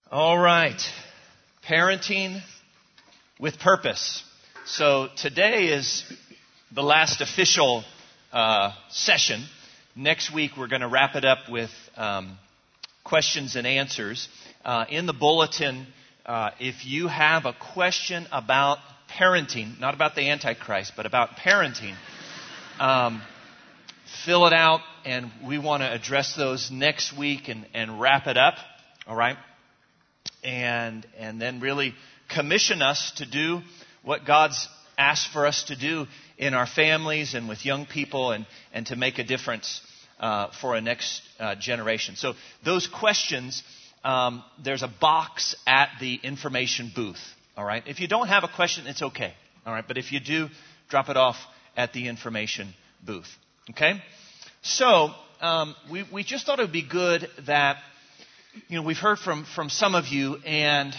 All right. Parenting with purpose. So today is the last official session. Next week we're going to wrap it up with questions and answers. In the bulletin, if you have a question about parenting, not about the Antichrist, but about parenting, fill it out, and we want to address those next week and wrap it up. All right? And then really commission us to do what God's asked for us to do in our families and with young people and to make a difference for a next generation. So those questions, there's a box at the information booth. All right? If you don't have a question, it's okay. All right? But if you do, drop it off at the information booth. Okay? So we just thought it would be good that, you know, we've heard from some of you, and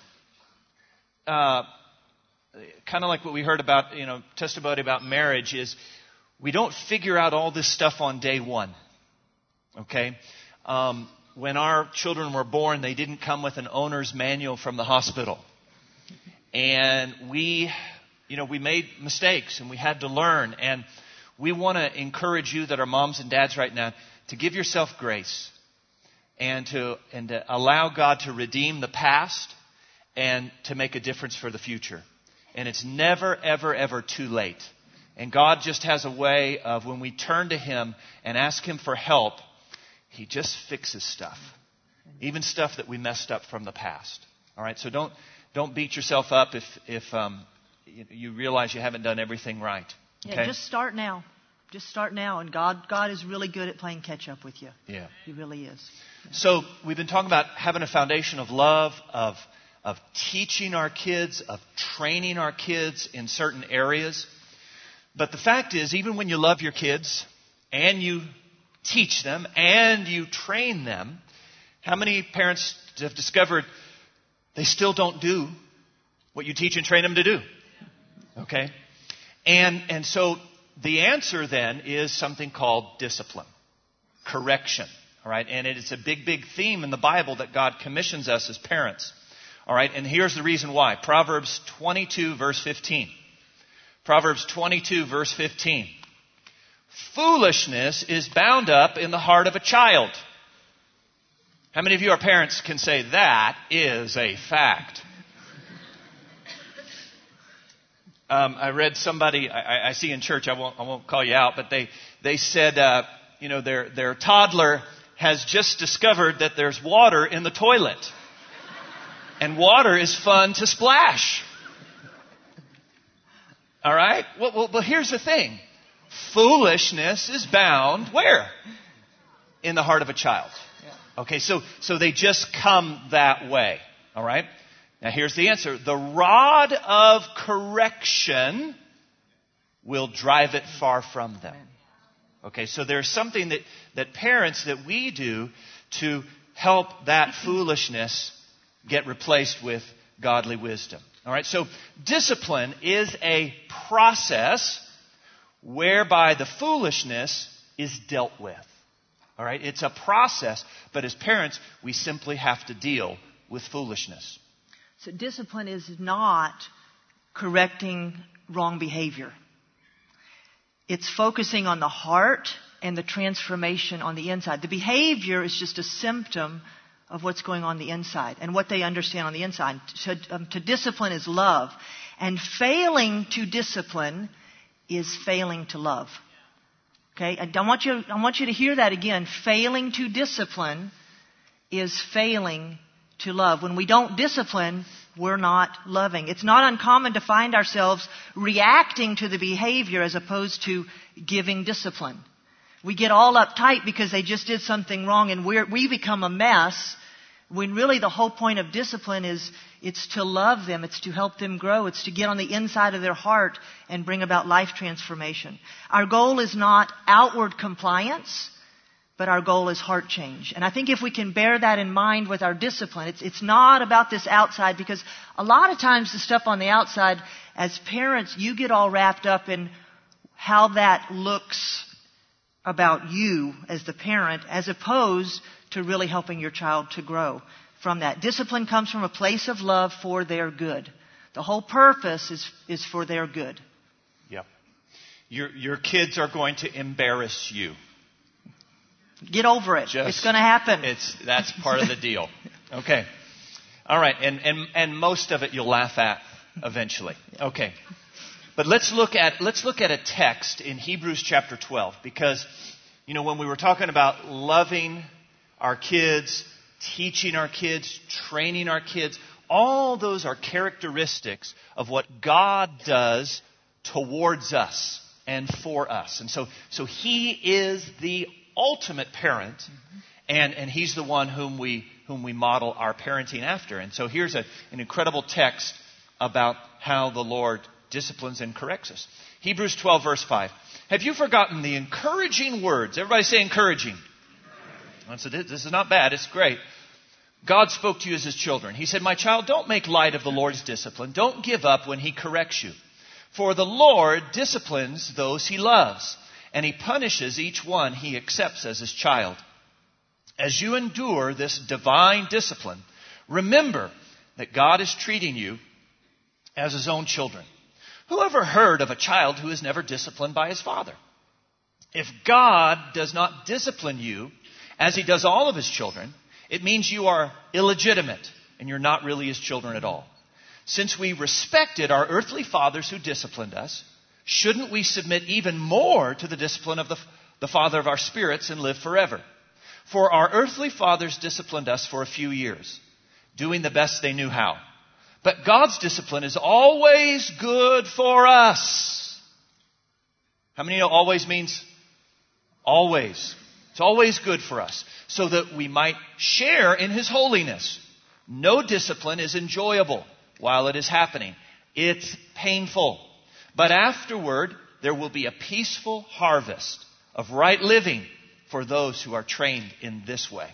kind of like what we heard about, you know, testimony about marriage is we don't figure out all this stuff on day one. Okay? When our children were born, they didn't come with an owner's manual from the hospital. And we made mistakes and we had to learn. And we want to encourage you that are moms and dads right now to give yourself grace and to allow God to redeem the past and to make a difference for the future. And it's never, ever, ever too late. And God just has a way of, when we turn to Him and ask Him for help, He just fixes stuff. Even stuff that we messed up from the past. All right, so don't beat yourself up if you realize you haven't done everything right. Okay? Yeah, just start now. Just start now, and God is really good at playing catch up with you. Yeah, He really is. Yeah. So we've been talking about having a foundation of love, of teaching our kids, of training our kids in certain areas. But the fact is, even when you love your kids and you teach them and you train them, how many parents have discovered they still don't do what you teach and train them to do? Okay? And so the answer then is something called discipline, correction. All right? And it's a big, big theme in the Bible that God commissions us as parents. All right? And here's the reason why. Proverbs 22, verse 15. Proverbs 22, verse 15. Foolishness is bound up in the heart of a child. How many of you are parents can say that is a fact? I read somebody I see in church. I won't call you out, but they said their toddler has just discovered that there's water in the toilet, and water is fun to splash. All right. Well, here's the thing: foolishness is bound where? In the heart of a child. Okay, so they just come that way. All right? Now here's the answer. The rod of correction will drive it far from them. Okay, so there's something that parents, that we do to help that foolishness get replaced with godly wisdom. All right, so discipline is a process whereby the foolishness is dealt with. All right, it's a process, but as parents, we simply have to deal with foolishness. So discipline is not correcting wrong behavior. It's focusing on the heart and the transformation on the inside. The behavior is just a symptom of what's going on the inside and what they understand on the inside. To discipline is love. And failing to discipline is failing to love. Okay? I want you to hear that again. Failing to discipline is failing to love. When we don't discipline, we're not loving. It's not uncommon to find ourselves reacting to the behavior as opposed to giving discipline. We get all uptight because they just did something wrong, and we become a mess, when really the whole point of discipline is it's to love them, it's to help them grow, it's to get on the inside of their heart and bring about life transformation. Our goal is not outward compliance, but our goal is heart change. And I think if we can bear that in mind with our discipline, it's not about this outside, because a lot of times the stuff on the outside, as parents, you get all wrapped up in how that looks about you as the parent, as opposed to really helping your child to grow. from that. Discipline comes from a place of love for their good. The whole purpose is for their good. Yep. Your kids are going to embarrass you. Get over it. It's going to happen. That's part of the deal. Okay. All right. And most of it you'll laugh at eventually. Okay. But let's look at a text in Hebrews chapter 12, because when we were talking about loving our kids, teaching our kids, training our kids, all those are characteristics of what God does towards us and for us. And so He is the ultimate parent, and He's the one whom we model our parenting after. And so here's an incredible text about how the Lord disciplines and corrects us. Hebrews 12, verse 5. Have you forgotten the encouraging words? Everybody say encouraging. So this is not bad. It's great. God spoke to you as His children. He said, "My child, don't make light of the Lord's discipline. Don't give up when He corrects you. For the Lord disciplines those He loves, and He punishes each one He accepts as His child. As you endure this divine discipline, remember that God is treating you as His own children. Who ever heard of a child who is never disciplined by his father? If God does not discipline you as He does all of His children, it means you are illegitimate and you're not really His children at all. Since we respected our earthly fathers who disciplined us, shouldn't we submit even more to the discipline of the Father of our spirits and live forever? For our earthly fathers disciplined us for a few years, doing the best they knew how. But God's discipline is always good for us." How many know always means always? It's always good for us, so that we might share in His holiness. No discipline is enjoyable while it is happening. It's painful. But afterward, there will be a peaceful harvest of right living for those who are trained in this way.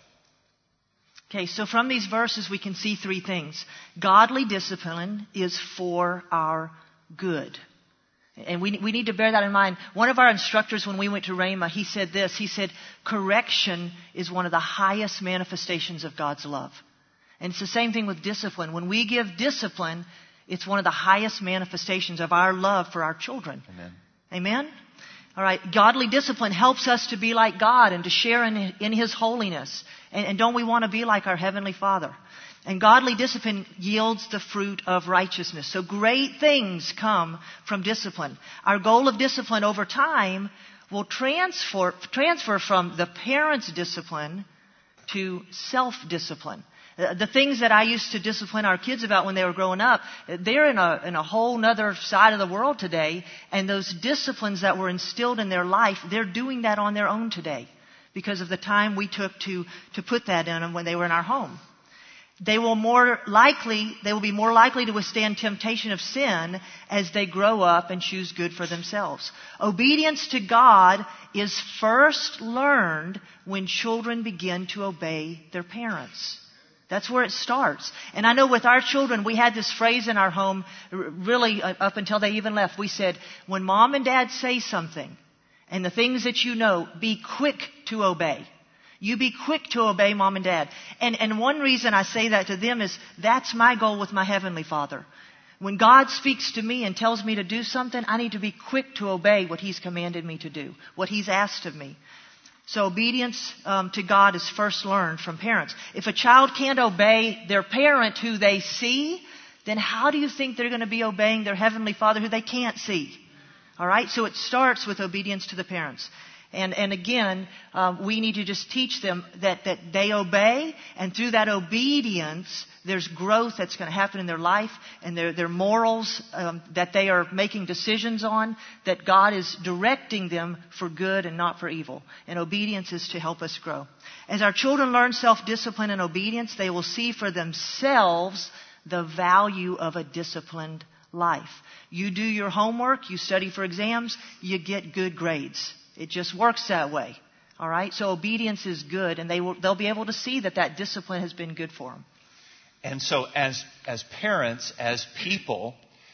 Okay, so from these verses we can see three things. Godly discipline is for our good. And we need to bear that in mind. One of our instructors when we went to Rhema, he said this. He said, correction is one of the highest manifestations of God's love. And it's the same thing with discipline. When we give discipline, it's one of the highest manifestations of our love for our children. Amen. Amen? All right, godly discipline helps us to be like God and to share in His holiness. And don't we want to be like our Heavenly Father? And godly discipline yields the fruit of righteousness. So great things come from discipline. Our goal of discipline over time will transfer from the parent's discipline to self-discipline. The things that I used to discipline our kids about when they were growing up, they're in a whole other side of the world today. And those disciplines that were instilled in their life, they're doing that on their own today because of the time we took to put that in them when they were in our home. They will be more likely to withstand temptation of sin as they grow up and choose good for themselves. Obedience to God is first learned when children begin to obey their parents. That's where it starts. And I know with our children, we had this phrase in our home, really up until they even left. We said, when Mom and Dad say something, and the things that you know, be quick to obey. You be quick to obey Mom and Dad. And one reason I say that to them is that's my goal with my Heavenly Father. When God speaks to me and tells me to do something, I need to be quick to obey what He's commanded me to do, what He's asked of me. So obedience to God is first learned from parents. If a child can't obey their parent who they see, then how do you think they're going to be obeying their Heavenly Father who they can't see? All right? So it starts with obedience to the parents. And again, we need to just teach them that they obey, and through that obedience, there's growth that's going to happen in their life, and their morals that they are making decisions on, that God is directing them for good and not for evil. And obedience is to help us grow. As our children learn self-discipline and obedience, they will see for themselves the value of a disciplined life. You do your homework, you study for exams, you get good grades. It just works that way. All right? So obedience is good, and they'll be able to see that discipline has been good for them. And so as parents, as people,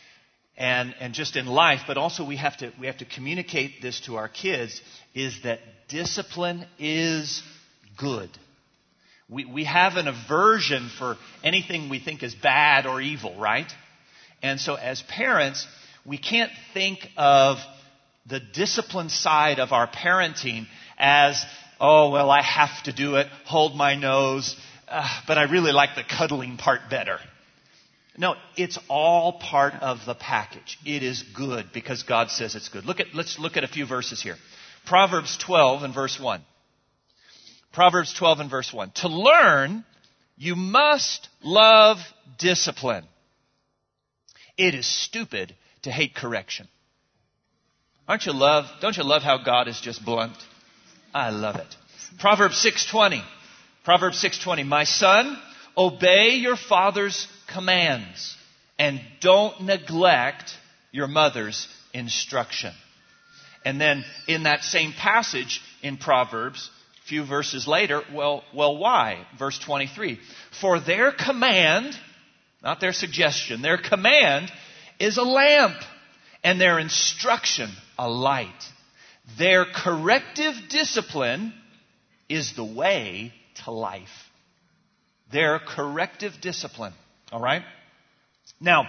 and just in life, but also we have to communicate this to our kids, is that discipline is good. We have an aversion for anything we think is bad or evil, right? And so as parents, we can't think of the discipline side of our parenting as, oh, well, I have to do it, hold my nose, but I really like the cuddling part better. No, it's all part of the package. It is good because God says it's good. Let's look at a few verses here. Proverbs 12 and verse 1. Proverbs 12 and verse 1. To learn, you must love discipline. It is stupid to hate correction. Don't you love how God is just blunt? I love it. Proverbs 6:20. Proverbs 6:20. My son, obey your father's commands and don't neglect your mother's instruction. And then in that same passage in Proverbs, a few verses later, well, why? Verse 23. For their command, not their suggestion, their command is a lamp and their instruction a light. Their corrective discipline is the way to life. Their corrective discipline. All right? Now,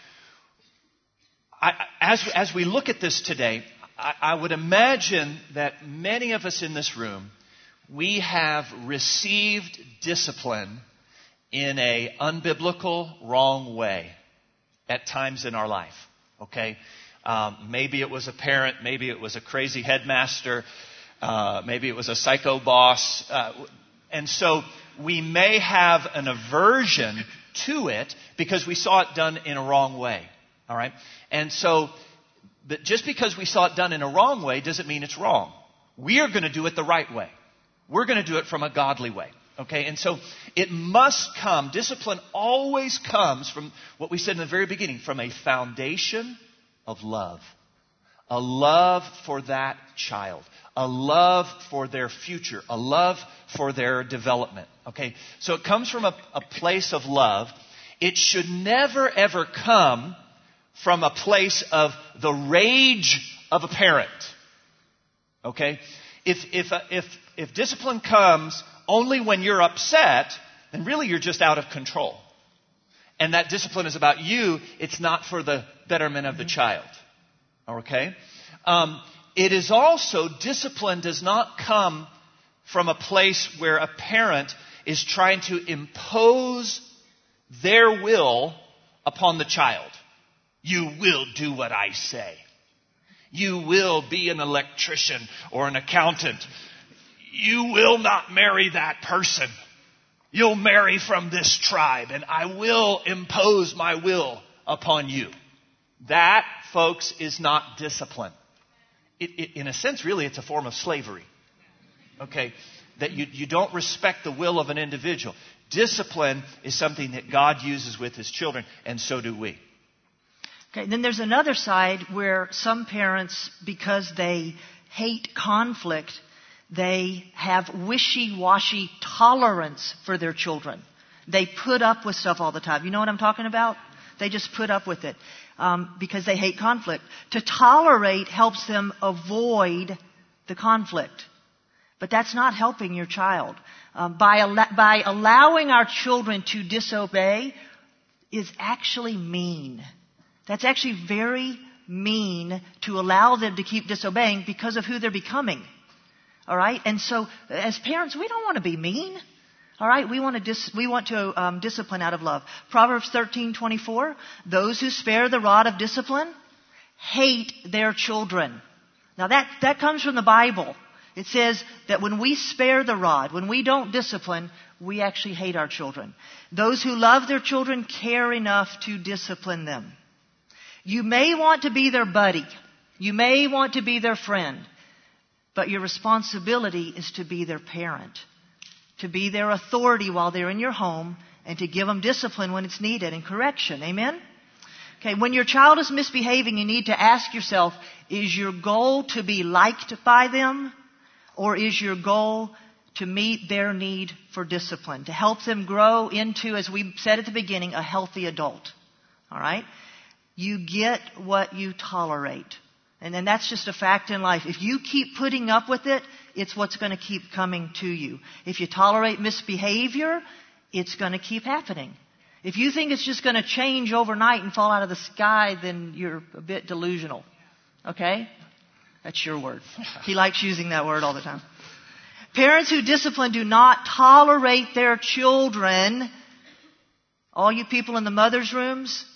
as we look at this today, I would imagine that many of us in this room, we have received discipline in an unbiblical, wrong way at times in our life. Okay? Maybe it was a parent, maybe it was a crazy headmaster, maybe it was a psycho boss. And so we may have an aversion to it because we saw it done in a wrong way. All right? And so just because we saw it done in a wrong way doesn't mean it's wrong. We are going to do it the right way. We're going to do it from a godly way. Okay? And so it must come, discipline always comes from what we said in the very beginning, from a foundation of love. A love for that child. A love for their future. A love for their development. Okay? So it comes from a place of love. It should never ever come from a place of the rage of a parent. Okay? If discipline comes only when you're upset, then really you're just out of control. And that discipline is about you. It's not for the betterment of the child. Okay? It is also, discipline does not come from a place where a parent is trying to impose their will upon the child. You will do what I say. You will be an electrician or an accountant. You will not marry that person. You'll marry from this tribe, and I will impose my will upon you. That, folks, is not discipline. In a sense, really, it's a form of slavery. Okay? That you don't respect the will of an individual. Discipline is something that God uses with His children, and so do we. Okay, then there's another side where some parents, because they hate conflict, they have wishy-washy tolerance for their children. They put up with stuff all the time. You know what I'm talking about? They just put up with it because they hate conflict. To tolerate helps them avoid the conflict. But that's not helping your child. By allowing our children to disobey is actually mean. That's actually very mean to allow them to keep disobeying because of who they're becoming. All right? And so as parents, we don't want to be mean. All right? We want to discipline out of love. Proverbs 13:24, those who spare the rod of discipline hate their children. Now that comes from the Bible. It says that when we spare the rod, when we don't discipline, we actually hate our children. Those who love their children care enough to discipline them. You may want to be their buddy. You may want to be their friend. But your responsibility is to be their parent. To be their authority while they're in your home and to give them discipline when it's needed and correction. Amen? Okay, when your child is misbehaving, you need to ask yourself, is your goal to be liked by them? Or is your goal to meet their need for discipline? To help them grow into, as we said at the beginning, a healthy adult. All right? You get what you tolerate. And then that's just a fact in life. If you keep putting up with it, it's what's going to keep coming to you. If you tolerate misbehavior, it's going to keep happening. If you think it's just going to change overnight and fall out of the sky, then you're a bit delusional. Okay? That's your word. He likes using that word all the time. Parents who discipline do not tolerate their children. All you people in the mother's rooms,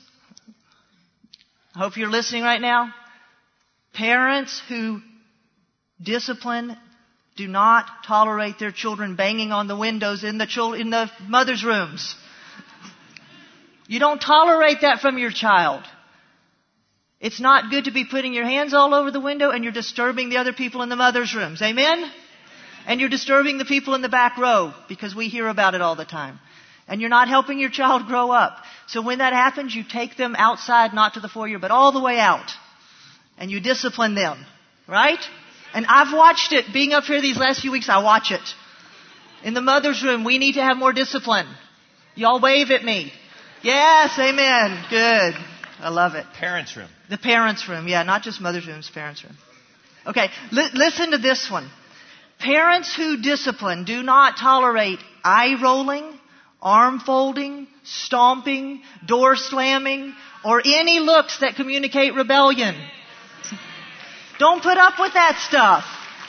I hope you're listening right now. Parents who discipline do not tolerate their children banging on the windows in the mother's rooms. You don't tolerate that from your child. It's not good to be putting your hands all over the window and you're disturbing the other people in the mother's rooms. Amen? And you're disturbing the people in the back row because we hear about it all the time. And you're not helping your child grow up. So when that happens, you take them outside, not to the foyer, but all the way out. And you discipline them. Right? And I've watched it. Being up here these last few weeks, I watch it. In the mother's room, we need to have more discipline. Y'all wave at me. Yes, amen. Good. I love it. Parents' room. The parents' room. Yeah, not just mother's room, it's parents' room. Okay, listen to this one. Parents who discipline do not tolerate eye rolling, arm folding, stomping, door slamming, or any looks that communicate rebellion. Don't put up with that stuff.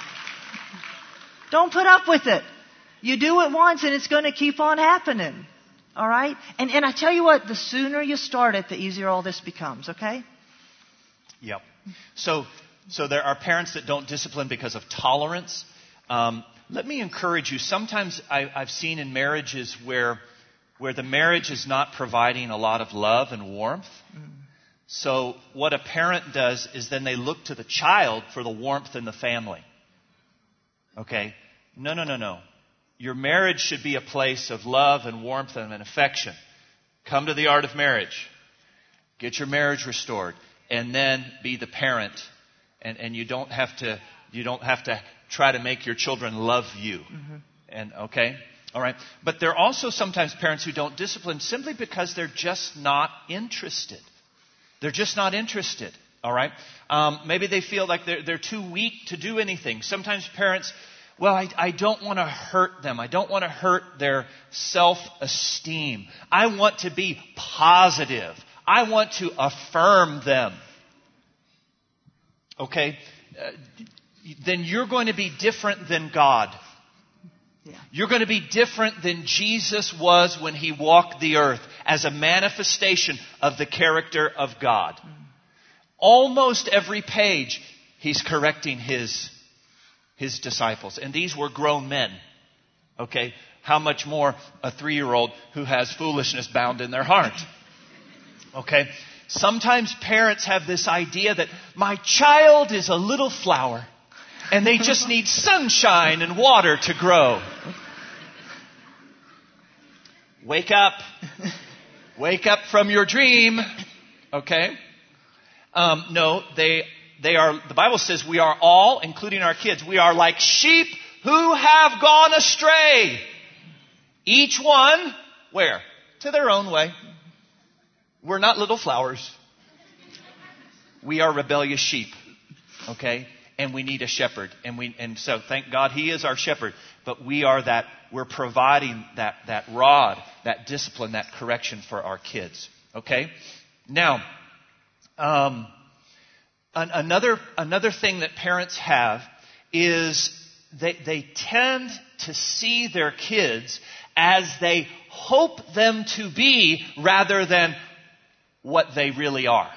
Don't put up with it. You do it once and it's going to keep on happening. All right? And I tell you what, the sooner you start it, the easier all this becomes, okay? Yep. So there are parents that don't discipline because of tolerance. Let me encourage you. Sometimes I've seen in marriages where the marriage is not providing a lot of love and warmth. So what a parent does is then they look to the child for the warmth in the family. Okay? No. Your marriage should be a place of love and warmth and affection. Come to the art of marriage. Get your marriage restored. And then be the parent. And you don't have to try to make your children love you. Mm-hmm. And okay? All right. But there are also sometimes parents who don't discipline simply because they're just not interested. They're just not interested. All right? Maybe they feel like they're too weak to do anything. Sometimes parents, I don't want to hurt them. I don't want to hurt their self-esteem. I want to be positive. I want to affirm them. Okay? Then you're going to be different than God. Yeah. You're going to be different than Jesus was when He walked the earth as a manifestation of the character of God. Almost every page, He's correcting His disciples. And these were grown men. Okay? How much more a 3-year-old who has foolishness bound in their heart? Okay? Sometimes parents have this idea that my child is a little flower and they just need sunshine and water to grow. Wake up. Wake up from your dream. Okay? No, they are, the Bible says we are all, including our kids, we are like sheep who have gone astray. Each one, where? To their own way. We're not little flowers. We are rebellious sheep. Okay? And we need a shepherd. And so thank God He is our shepherd. But we're providing that rod, that discipline, that correction for our kids. Okay? Now, another thing that parents have is they tend to see their kids as they hope them to be rather than what they really are.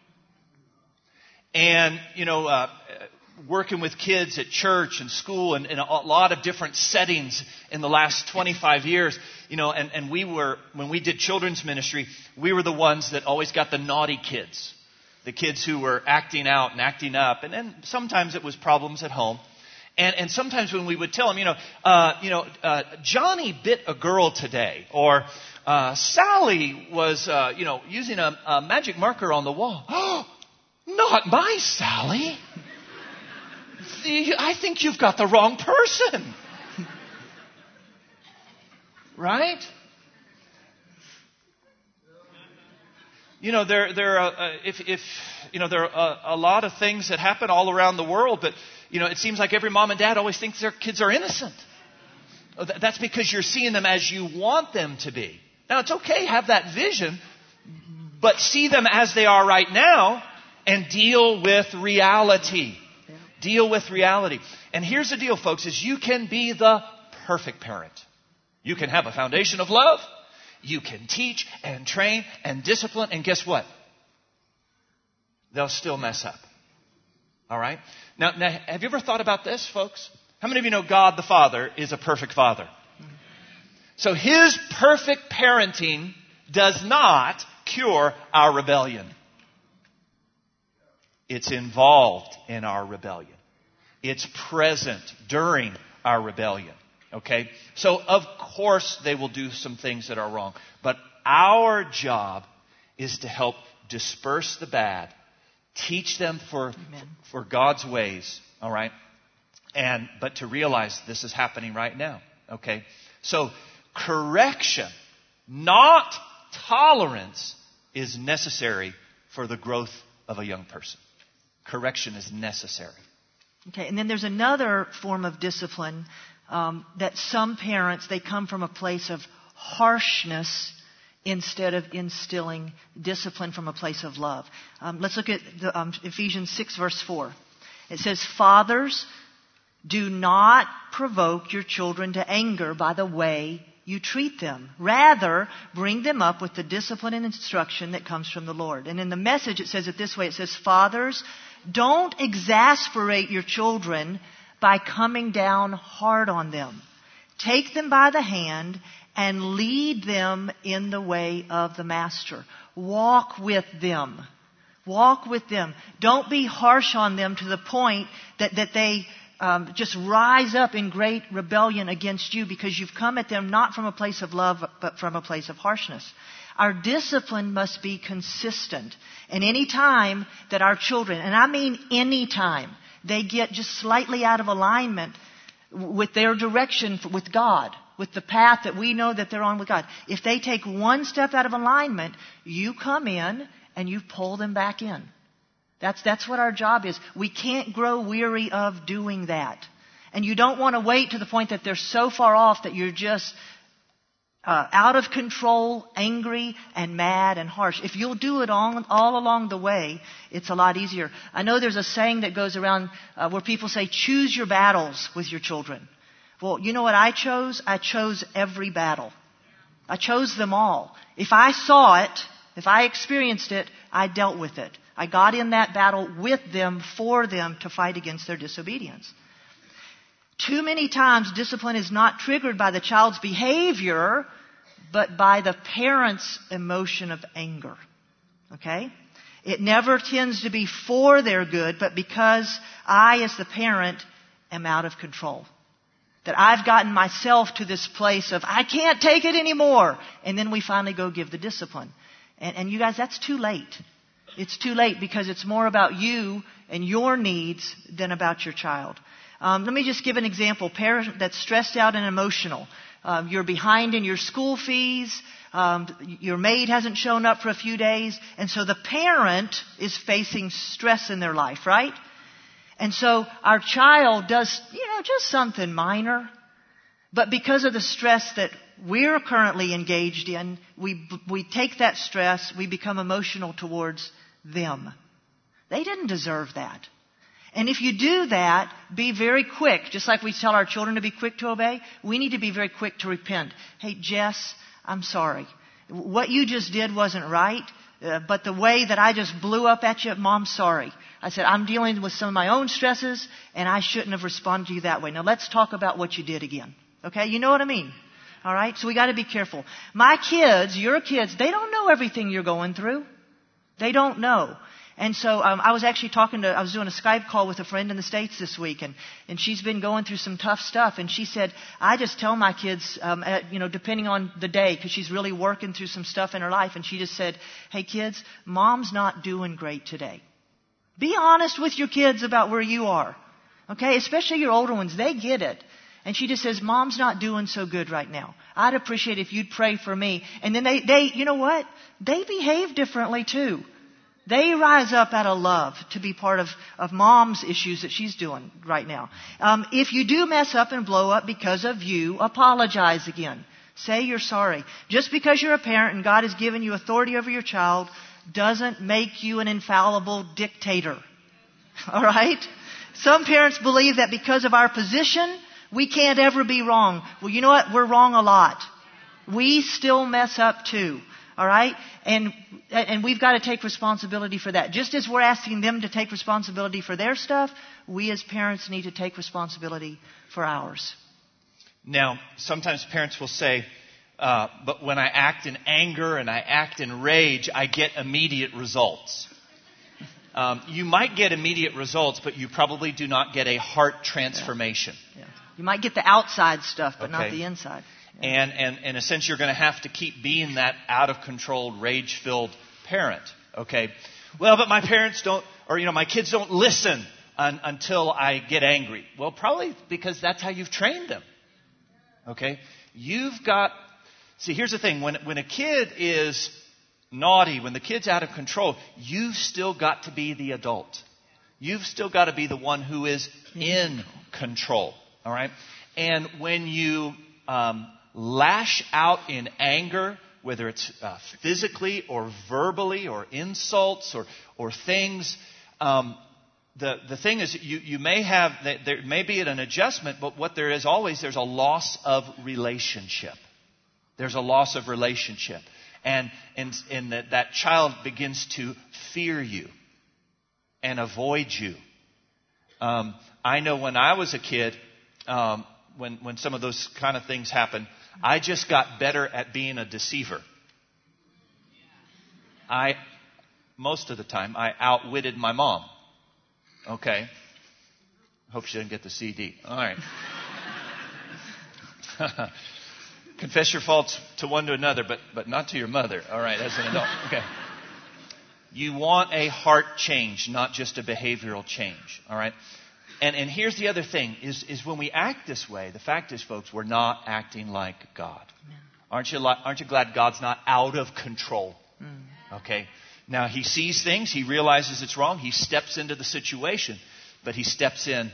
And, working with kids at church and school and in a lot of different settings in the last 25 years, and when we did children's ministry, we were the ones that always got the naughty kids. The kids who were acting out and acting up. And then sometimes it was problems at home. And sometimes when we would tell them, Johnny bit a girl today. Or Sally was, using a magic marker on the wall. Oh, not my Sally. I think you've got the wrong person. Right? there are a lot of things that happen all around the world, but it seems like every mom and dad always thinks their kids are innocent. That's because you're seeing them as you want them to be. Now, it's okay, have that vision, but see them as they are right now and deal with reality. Yeah. Deal with reality. And here's the deal, folks, is you can be the perfect parent. You can have a foundation of love. You can teach and train and discipline. And guess what? They'll still mess up. All right? Now, have you ever thought about this, folks? How many of you know God the Father is a perfect Father? So His perfect parenting does not cure our rebellion. It's involved in our rebellion. It's present during our rebellion. Okay? So, of course, they will do some things that are wrong. But our job is to help disperse the bad, teach them for God's ways, all right? But to realize this is happening right now, okay? So, correction, not tolerance, is necessary for the growth of a young person. Correction is necessary. Okay, and then there's another form of discipline that some parents, they come from a place of harshness instead of instilling discipline from a place of love. Let's look at Ephesians 6, verse 4. It says, "Fathers, do not provoke your children to anger by the way you treat them. Rather, bring them up with the discipline and instruction that comes from the Lord." And in the Message, it says it this way. It says, "Fathers, don't exasperate your children by coming down hard on them. Take them by the hand and lead them in the way of the Master." Walk with them. Walk with them. Don't be harsh on them to the point that they just rise up in great rebellion against you, because you've come at them not from a place of love, but from a place of harshness. Our discipline must be consistent. And any time that our children, and I mean any time, they get just slightly out of alignment with their direction with God, with the path that we know that they're on with God, if they take one step out of alignment, you come in and you pull them back in. That's what our job is. We can't grow weary of doing that. And you don't want to wait to the point that they're so far off that you're just out of control, angry, and mad and harsh. If you'll do it all along the way, it's a lot easier. I know there's a saying that goes around where people say, choose your battles with your children. Well, you know what I chose? I chose every battle. I chose them all. If I saw it, if I experienced it, I dealt with it. I got in that battle with them, for them, to fight against their disobedience. Too many times, discipline is not triggered by the child's behavior, but by the parent's emotion of anger. Okay? It never tends to be for their good, but because I, as the parent, am out of control. That I've gotten myself to this place of, I can't take it anymore. And then we finally go give the discipline. And you guys, that's too late. It's too late, because it's more about you and your needs than about your child. Let me just give an example. Parent that's stressed out and emotional. You're behind in your school fees. Your maid hasn't shown up for a few days. And so the parent is facing stress in their life, right? And so our child does, just something minor. But because of the stress that we're currently engaged in, we take that stress, we become emotional towards them. They didn't deserve that. And if you do that, be very quick. Just like we tell our children to be quick to obey, we need to be very quick to repent. Hey, Jess, I'm sorry. What you just did wasn't right, but the way that I just blew up at you, Mom, sorry. I said, I'm dealing with some of my own stresses, and I shouldn't have responded to you that way. Now let's talk about what you did again. Okay, you know what I mean? All right, so we got to be careful. My kids, your kids, they don't know everything you're going through. They don't know. And so I was actually I was doing a Skype call with a friend in the States this week, and she's been going through some tough stuff. And she said, I just tell my kids, depending on the day, because she's really working through some stuff in her life. And she just said, hey, kids, Mom's not doing great today. Be honest with your kids about where you are. Okay, especially your older ones. They get it. And she just says, Mom's not doing so good right now. I'd appreciate if you'd pray for me. And then they you know what? They behave differently too. They rise up out of love to be part of mom's issues that she's doing right now. If you do mess up and blow up because of you, apologize again. Say you're sorry. Just because you're a parent and God has given you authority over your child doesn't make you an infallible dictator. All right? Some parents believe that because of our position, we can't ever be wrong. Well, you know what? We're wrong a lot. We still mess up too. All right? And we've got to take responsibility for that. Just as we're asking them to take responsibility for their stuff, we as parents need to take responsibility for ours. Now, sometimes parents will say, but when I act in anger and I act in rage, I get immediate results. You might get immediate results, but you probably do not get a heart transformation. Yeah. You might get the outside stuff, but not the inside. Yeah. And in a sense, you're going to have to keep being that out-of-control, rage-filled parent. Okay. Well, but my parents don't, or my kids don't listen until I get angry. Well, probably because that's how you've trained them. Okay. See, here's the thing. When a kid is naughty, when the kid's out of control, you've still got to be the adult. You've still got to be the one who is in control. All right? And when you lash out in anger, whether it's physically or verbally or insults or things, the thing is you may have, there may be an adjustment, but what there is always, there's a loss of relationship. There's a loss of relationship. And that child begins to fear you and avoid you. I know when I was a kid, when some of those kind of things happened, I just got better at being a deceiver. Most of the time, I outwitted my mom. Okay. Hope she didn't get the CD. All right. Confess your faults to one to another, but not to your mother. All right, as an adult. Okay. You want a heart change, not just a behavioral change. All right. And here's the other thing is when we act this way, the fact is, folks, we're not acting like God. Aren't you glad God's not out of control? Okay. Now he sees things, he realizes it's wrong, he steps into the situation, but he steps in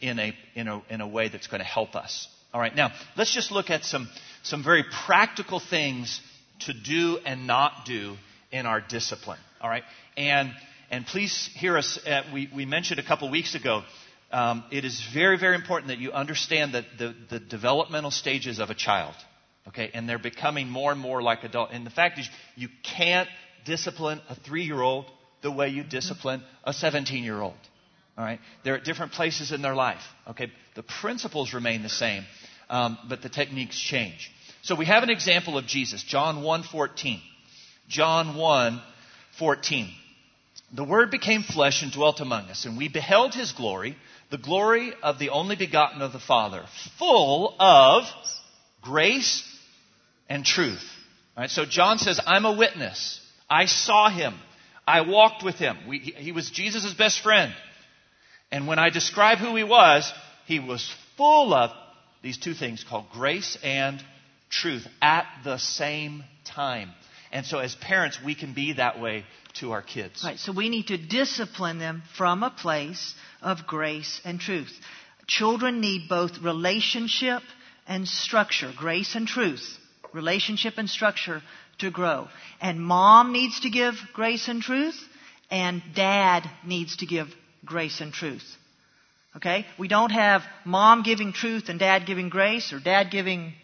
a way that's going to help us. All right. Now let's just look at some very practical things to do and not do in our discipline. All right. And please hear us. We mentioned a couple weeks ago. It is very, very important that you understand that the developmental stages of a child. Okay. And they're becoming more and more like adult. And the fact is, you can't discipline a 3-year-old the way you discipline a 17-year-old. All right. They're at different places in their life. Okay. The principles remain the same, but the techniques change. So we have an example of Jesus, John 1:14. John 1:14. The Word became flesh and dwelt among us, and we beheld His glory, the glory of the only begotten of the Father, full of grace and truth. All right, so John says, I'm a witness. I saw Him. I walked with Him. He was Jesus' best friend. And when I describe who He was full of these two things called grace and truth at the same time. And so as parents, we can be that way to our kids. Right. So we need to discipline them from a place of grace and truth. Children need both relationship and structure, grace and truth, relationship and structure to grow. And mom needs to give grace and truth, and dad needs to give grace and truth. Okay? We don't have mom giving truth and dad giving grace, or dad giving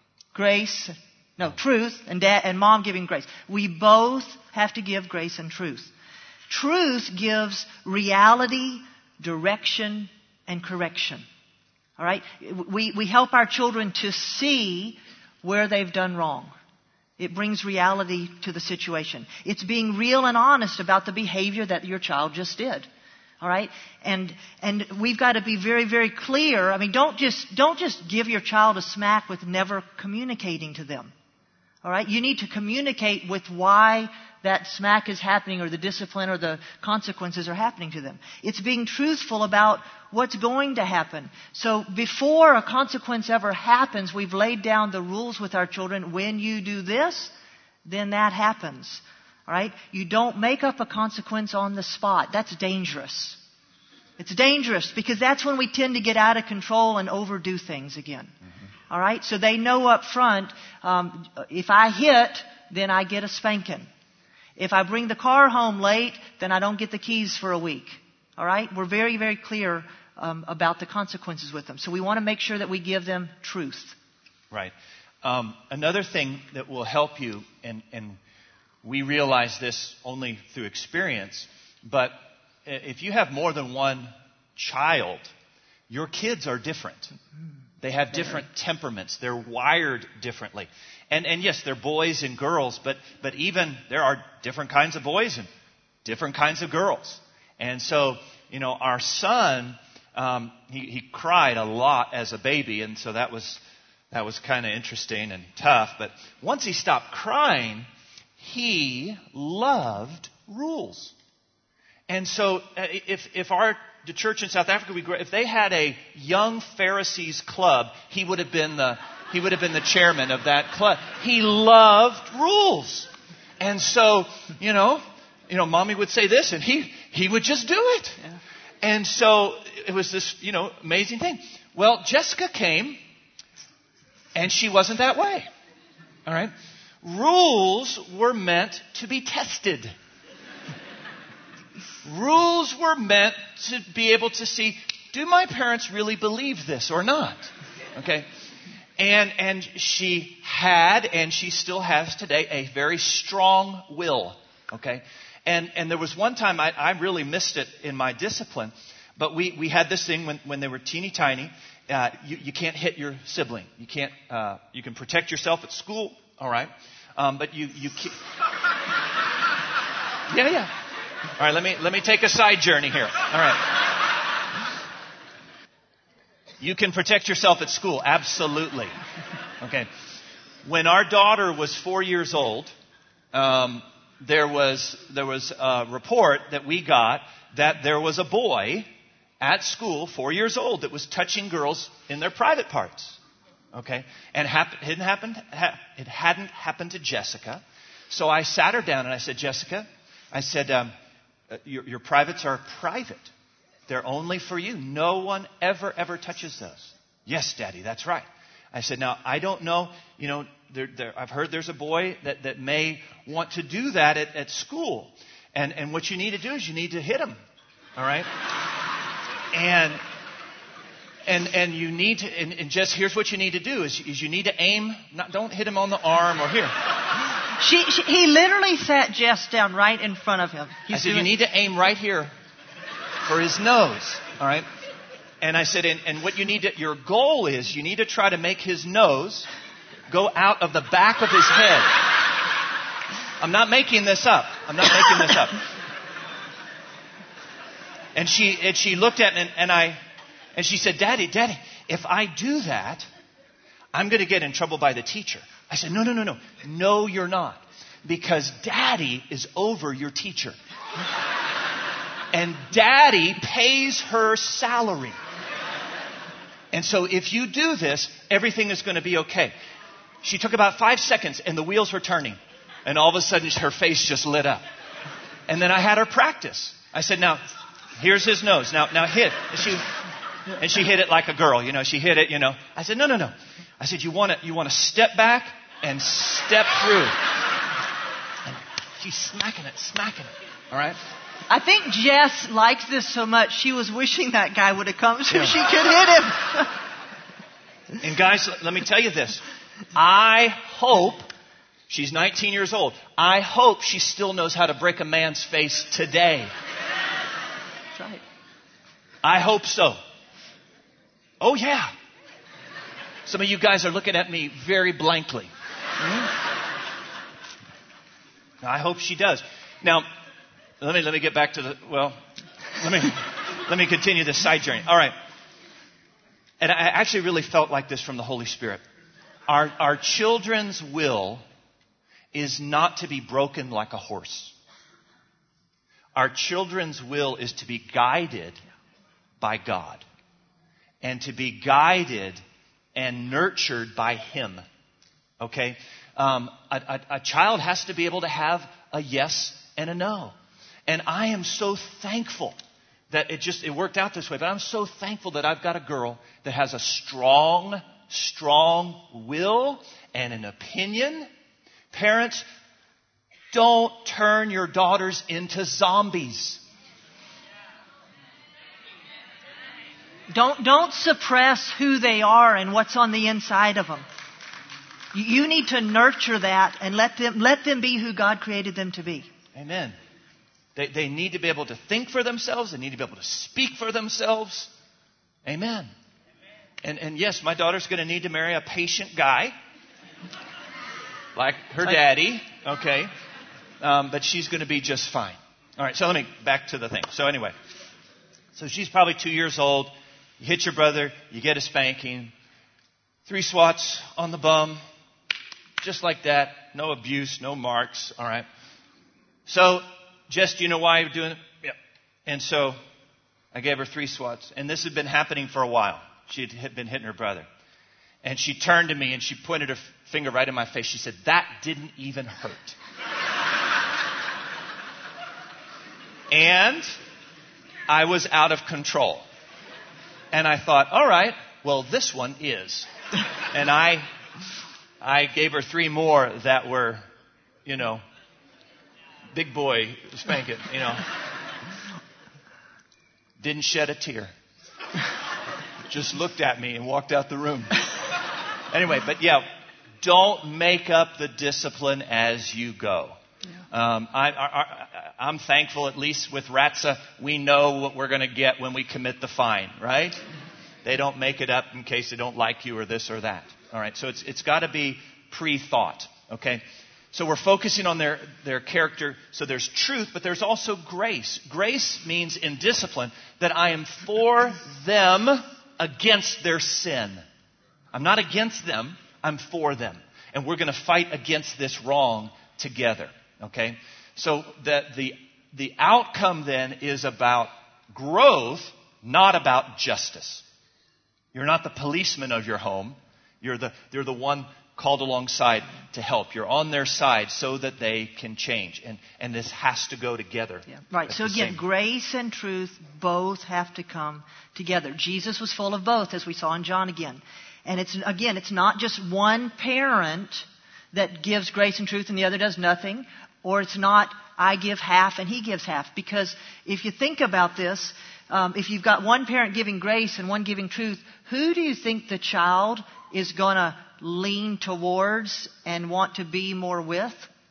truth and mom giving grace. We both have to give grace and truth. Truth gives reality, direction, and correction. All right? We help our children to see where they've done wrong. It brings reality to the situation. It's being real and honest about the behavior that your child just did. All right? And we've got to be very, very clear. I mean, don't just give your child a smack with never communicating to them. All right? You need to communicate with why that smack is happening or the discipline or the consequences are happening to them. It's being truthful about what's going to happen. So before a consequence ever happens, we've laid down the rules with our children. When you do this, then that happens. All right? You don't make up a consequence on the spot. That's dangerous. It's dangerous because that's when we tend to get out of control and overdo things again. All right? So they know up front, if I hit, then I get a spanking. If I bring the car home late, then I don't get the keys for a week. All right? We're very, very clear about the consequences with them. So we want to make sure that we give them truth. Right. Another thing that will help you, and we realize this only through experience, but if you have more than one child, your kids are different. They have different temperaments. They're wired differently. And yes, they're boys and girls, but even there are different kinds of boys and different kinds of girls. And so, our son, he cried a lot as a baby, and so that was kind of interesting and tough. But once he stopped crying, he loved rules. And so if the church in South Africa, if they had a young Pharisees club, he would have been the chairman of that club. He loved rules. And so, mommy would say this and he would just do it. Yeah. And so it was this, amazing thing. Well, Jessica came and she wasn't that way. All right. Rules were meant to be tested. Rules were meant to be able to see, do my parents really believe this or not? Okay. And she had, and she still has today, a very strong will. Okay. And there was one time I really missed it in my discipline, but we had this thing when they were teeny tiny. You can't hit your sibling. You can't, you can protect yourself at school. All right. But you can't. Yeah. All right, let me take a side journey here. All right. You can protect yourself at school, absolutely. Okay. When our daughter was 4 years old, there was a report that we got that there was a boy at school, 4 years old, that was touching girls in their private parts. Okay, and it hadn't happened to Jessica. So I sat her down and I said, Jessica, I said, your privates are private. They're only for you. No one ever touches those. Yes, Daddy, that's right. I said, now, I don't know, I've heard there's a boy that may want to do that at school. And what you need to do is you need to hit him. All right? And you need to, and just here's what you need to do is you need to aim, don't hit him on the arm or here. He literally sat Jess down right in front of him. I said, you need to aim right here for his nose. All right. And I said, and what you need to, your goal is you need to try to make his nose go out of the back of his head. I'm not making this up. And she looked at me and she said, Daddy, if I do that, I'm going to get in trouble by the teacher. I said, no. No, you're not. Because Daddy is over your teacher. And Daddy pays her salary. And so if you do this, everything is going to be okay. She took about 5 seconds and the wheels were turning. And all of a sudden her face just lit up. And then I had her practice. I said, now, here's his nose. Now hit. And she hit it like a girl, she hit it, I said, no. I said, you want to step back and step through. And she's smacking it. All right? I think Jess likes this so much, she was wishing that guy would have come so she could hit him. And guys, let me tell you this. I hope, she's 19 years old, I hope she still knows how to break a man's face today. That's right. I hope so. Oh, yeah. Some of you guys are looking at me very blankly. I hope she does. Now, let me get back to let me continue this side journey. All right. And I actually really felt like this from the Holy Spirit. Our children's will is not to be broken like a horse. Our children's will is to be guided by God and to be guided and nurtured by Him. Okay? A child has to be able to have a yes and a no. And I am so thankful that it worked out this way. But I'm so thankful that I've got a girl that has a strong will and an opinion. Parents, don't turn your daughters into zombies. Don't suppress who they are and what's on the inside of them. You need to nurture that and let them be who God created them to be. Amen. They need to be able to think for themselves. They need to be able to speak for themselves. Amen. And yes, my daughter's going to need to marry a patient guy like her daddy. Okay. But she's going to be just fine. All right, so let me back to the thing. So anyway, so she's probably 2 years old. You hit your brother, you get a spanking. 3 swats on the bum. Just like that. No abuse, no marks. All right. So, Jess, do you know why you're doing it? Yeah. And so, I gave her 3 swats. And this had been happening for a while. She had been hitting her brother. And she turned to me and she pointed her finger right in my face. She said, "That didn't even hurt." And I was out of control. And I thought, all right, well, this one is. And I gave her 3 more that were, big boy spanking, Didn't shed a tear. Just looked at me and walked out the room. Anyway, but yeah, don't make up the discipline as you go. I'm thankful, at least with RATSA, we know what we're going to get when we commit the fine, right? They don't make it up in case they don't like you or this or that. All right, so it's got to be pre-thought, okay? So we're focusing on their character. So there's truth, but there's also grace. Grace means in discipline that I am for them against their sin. I'm not against them, I'm for them. And we're going to fight against this wrong together. Okay? So the outcome then is about growth, not about justice. You're not the policeman of your home. You're the one called alongside to help. You're on their side so that they can change. And this has to go together. Yeah. Right. So again, grace and truth both have to come together. Jesus was full of both, as we saw in John again. And it's not just one parent that gives grace and truth and the other does nothing. Or it's not, I give half and he gives half. Because if you think about this, if you've got one parent giving grace and one giving truth, who do you think the child is going to lean towards and want to be more with?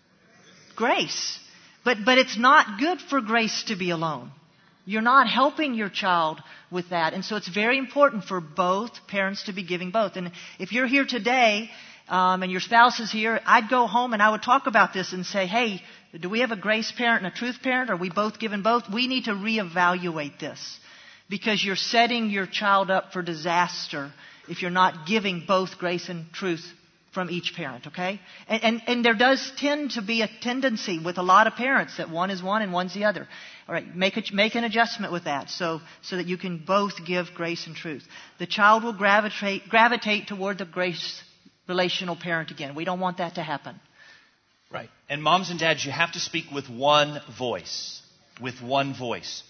Grace. But it's not good for grace to be alone. You're not helping your child with that. And so it's very important for both parents to be giving both. And if you're here today, and your spouse is here, I'd go home and I would talk about this and say, hey, do we have a grace parent and a truth parent? Are we both giving both? We need to reevaluate this because you're setting your child up for disaster if you're not giving both grace and truth from each parent, okay? And there does tend to be a tendency with a lot of parents that one is one and one's the other. All right, make an adjustment with that so that you can both give grace and truth. The child will gravitate toward the grace relational parent again. We don't want that to happen. Right. And moms and dads, you have to speak with one voice. With one voice.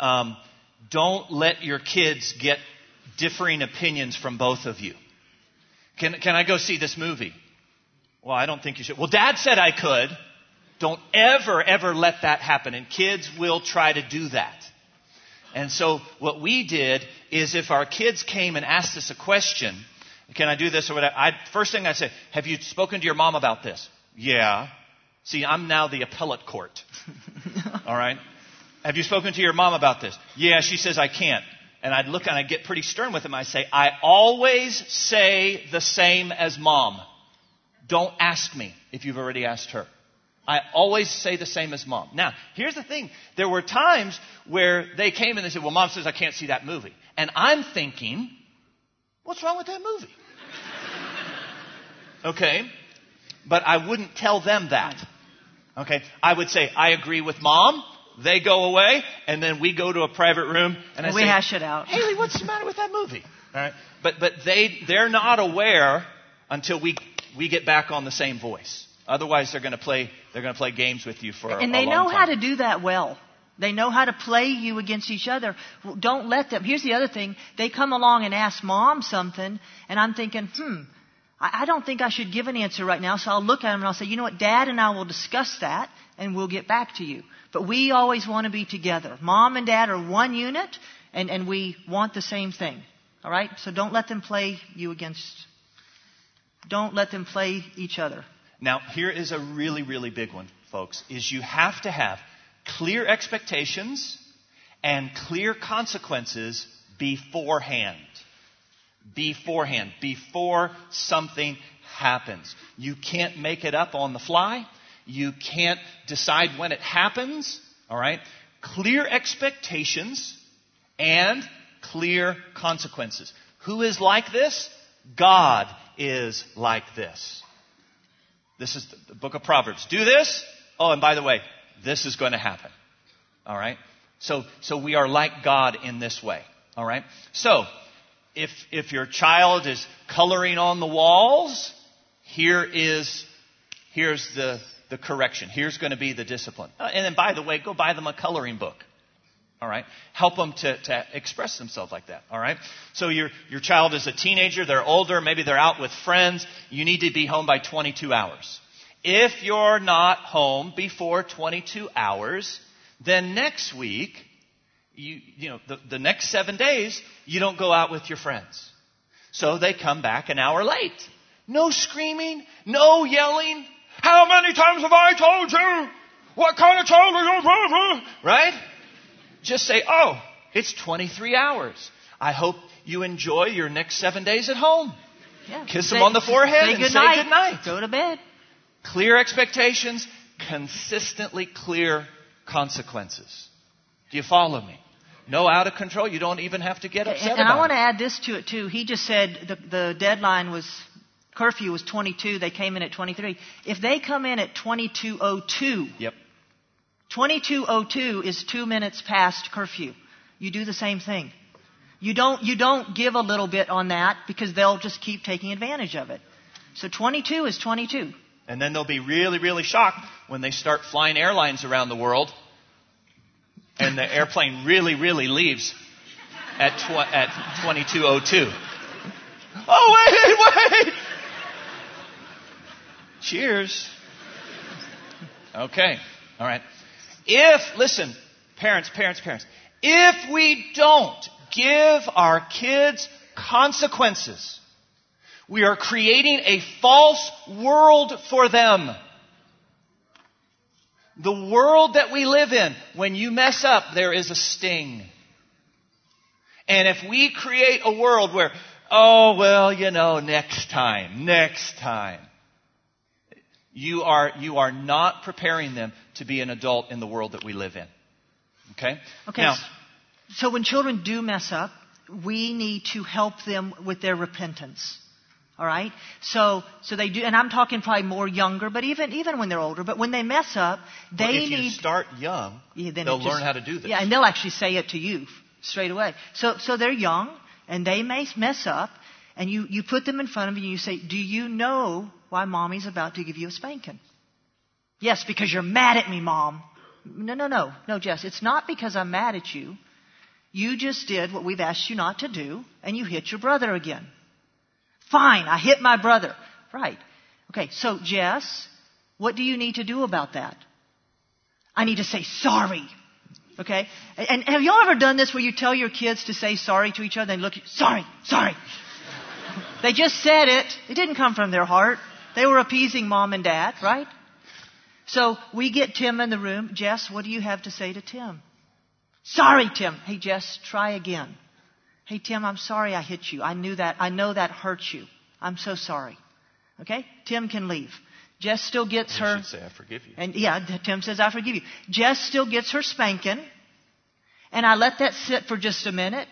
Don't let your kids get differing opinions from both of you. Can I go see this movie? Well, I don't think you should. Well, Dad said I could. Don't ever let that happen. And kids will try to do that. And so what we did is if our kids came and asked us a question, can I do this or whatever? First thing I say, have you spoken to your mom about this? Yeah. See, I'm now the appellate court. All right. Have you spoken to your mom about this? Yeah, she says I can't. And I'd look and I'd get pretty stern with them. I say, I always say the same as mom. Don't ask me if you've already asked her. I always say the same as mom. Now, here's the thing. There were times where they came and they said, well, mom says I can't see that movie. And I'm thinking, what's wrong with that movie? Okay. but I wouldn't tell them that. Okay? I would say, I agree with Mom. They go away, and then we go to a private room, and I say, we hash it out. Haley, what's the matter with that movie? All right? But they're not aware until we get back on the same voice. Otherwise, they're going to play games with you for a long time. And they know how to do that well. They know how to play you against each other. Don't let them. Here's the other thing. They come along and ask Mom something, and I'm thinking, I don't think I should give an answer right now. So I'll look at them and I'll say, you know what, Dad and I will discuss that, and we'll get back to you. But we always want to be together. Mom and Dad are one unit, and we want the same thing. All right? So don't let them play you against. Don't let them play each other. Now, here is a really, really big one, folks, is you have to have clear expectations and clear consequences beforehand. Beforehand. Before something happens. You can't make it up on the fly. You can't decide when it happens. All right? Clear expectations and clear consequences. Who is like this? God is like this. This is the book of Proverbs. Do this. Oh, and by the way, this is going to happen. All right? So we are like God in this way. All right? So, if your child is coloring on the walls, here's the correction. Here's going to be the discipline. And then, by the way, go buy them a coloring book. All right? Help them to express themselves like that. All right? So your child is a teenager. They're older. Maybe they're out with friends. You need to be home by 22 hours. If you're not home before 22 hours, then next week, the next 7 days, you don't go out with your friends. So they come back an hour late. No screaming, no yelling. How many times have I told you? What kind of child are you? Right? Just say, oh, it's 23 hours. I hope you enjoy your next 7 days at home. Yeah. Kiss them on the forehead and say good night. Go to bed. Clear expectations, consistently clear consequences. Do you follow me? No out of control. You don't even have to get upset about it. And I want to add this to it too. He just said the deadline was, curfew was 22. They came in at 23. If they come in at 22:02. Yep. 22:02 is 2 minutes past curfew. You do the same thing. You don't give a little bit on that because they'll just keep taking advantage of it. So 22 is 22. And then they'll be really, really shocked when they start flying airlines around the world and the airplane really, really leaves at 22:02. Oh, wait! Cheers. Okay. All right. Listen, parents, if we don't give our kids consequences, we are creating a false world for them. The world that we live in, when you mess up, there is a sting. And if we create a world where, next time, you are not preparing them to be an adult in the world that we live in. Okay? Okay. Now, so when children do mess up, we need to help them with their repentance. All right? So they do, and I'm talking probably more younger, but even when they're older, but when they mess up, if you start young, they'll learn how to do this. Yeah, and they'll actually say it to you straight away. So they're young, and they may mess up, and you put them in front of you and you say, do you know why Mommy's about to give you a spanking? Yes, because you're mad at me, Mom. No, Jess, it's not because I'm mad at you. You just did what we've asked you not to do, and you hit your brother again. Fine, I hit my brother. Right. Okay, so Jess, what do you need to do about that? I need to say sorry. Okay? And have y'all ever done this where you tell your kids to say sorry to each other and look at you, sorry. They just said it. It didn't come from their heart. They were appeasing Mom and Dad, right? So we get Tim in the room. Jess, what do you have to say to Tim? Sorry, Tim. Hey, Jess, try again. Hey, Tim, I'm sorry I hit you. I know that hurt you. I'm so sorry. Okay? Tim can leave. Jess still gets her. You should say, I forgive you. And Tim says, I forgive you. Jess still gets her spanking. And I let that sit for just a minute.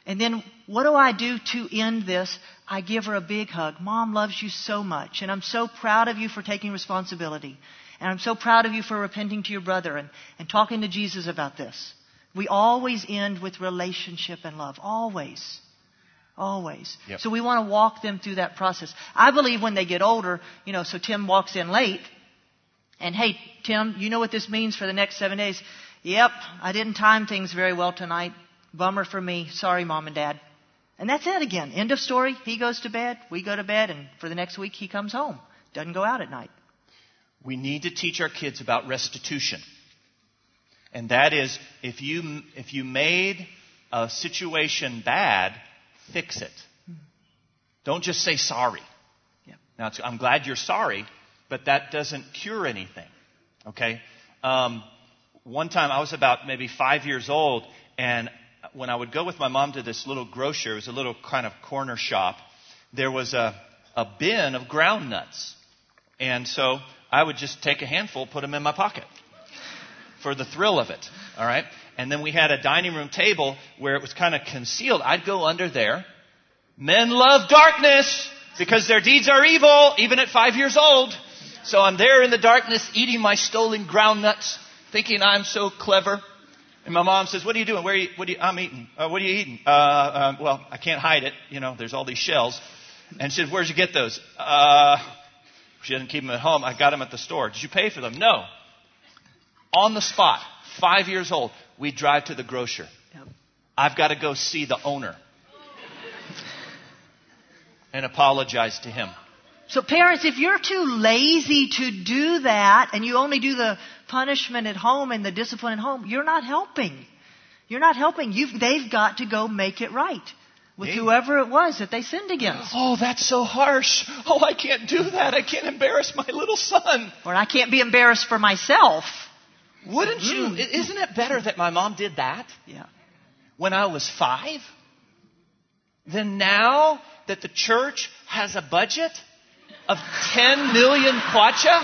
And then what do I do to end this? I give her a big hug. Mom loves you so much. And I'm so proud of you for taking responsibility. And I'm so proud of you for repenting to your brother and talking to Jesus about this. We always end with relationship and love. Always. Always. Yep. So we want to walk them through that process. I believe when they get older, so Tim walks in late. And hey, Tim, you know what this means for the next 7 days? Yep, I didn't time things very well tonight. Bummer for me. Sorry, Mom and Dad. And that's it again. End of story. He goes to bed. We go to bed. And for the next week, he comes home. Doesn't go out at night. We need to teach our kids about restitution. And that is, if you made a situation bad, fix it. Don't just say sorry. Yep. Now, I'm glad you're sorry, but that doesn't cure anything. Okay? One time, I was about maybe 5 years old, and when I would go with my mom to this little grocer, it was a little kind of corner shop, there was a bin of ground nuts. And so I would just take a handful, put them in my pocket for the thrill of it. All right? And then we had a dining room table where it was kind of concealed. I'd go under there. Men love darkness because their deeds are evil, even at 5 years old. So I'm there in the darkness eating my stolen ground nuts, thinking I'm so clever. And my mom says, "What are you doing? I'm eating. What are you eating?" Well, I can't hide it. There's all these shells. And she said, "Where'd you get those?" She didn't keep them at home. I got them at the store. "Did you pay for them?" "No." On the spot, 5 years old, we drive to the grocer. Yep. I've got to go see the owner and apologize to him. So parents, if you're too lazy to do that and you only do the punishment at home and the discipline at home, you're not helping. You're not helping. They've got to go make it right with whoever it was that they sinned against. "Oh, that's so harsh. Oh, I can't do that. I can't embarrass my little son." Or I can't be embarrassed for myself. Wouldn't you? Isn't it better that my mom did that Yeah. when I was 5 than now that the church has a budget of 10 million kwacha?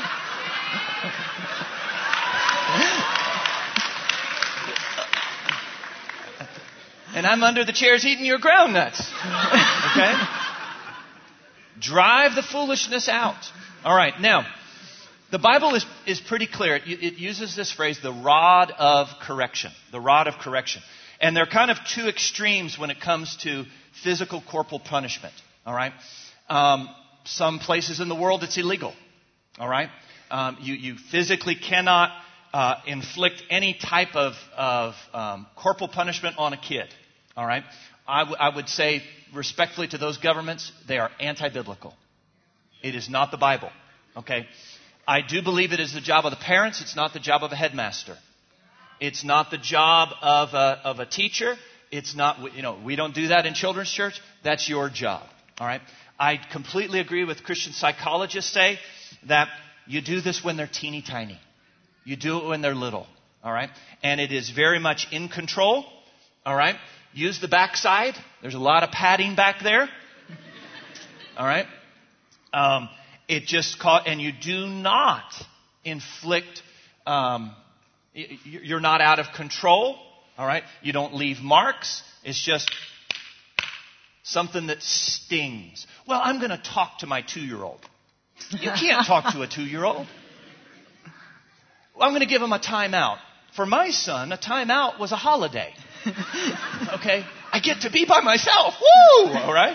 And I'm under the chairs eating your ground nuts. Okay? Drive the foolishness out. All right. Now, the Bible is pretty clear. It uses this phrase, the rod of correction. The rod of correction. And there are kind of two extremes when it comes to physical corporal punishment. All right? Some places in the world it's illegal. All right? You physically cannot inflict any type of corporal punishment on a kid. All right? I would say respectfully to those governments, they are anti-biblical. It is not the Bible. Okay? I do believe it is the job of the parents. It's not the job of a headmaster. It's not the job of a teacher. It's not, we don't do that in children's church. That's your job. All right? I completely agree with Christian psychologists say that you do this when they're teeny tiny. You do it when they're little. All right? And it is very much in control. All right? Use the backside. There's a lot of padding back there. All right? It just and you do not inflict, you're not out of control. All right? You don't leave marks. It's just something that stings. Well, I'm going to talk to my 2-year-old. You can't talk to a 2-year-old. Well, I'm going to give him a timeout. For my son, a timeout was a holiday. Okay? I get to be by myself. Woo! All right?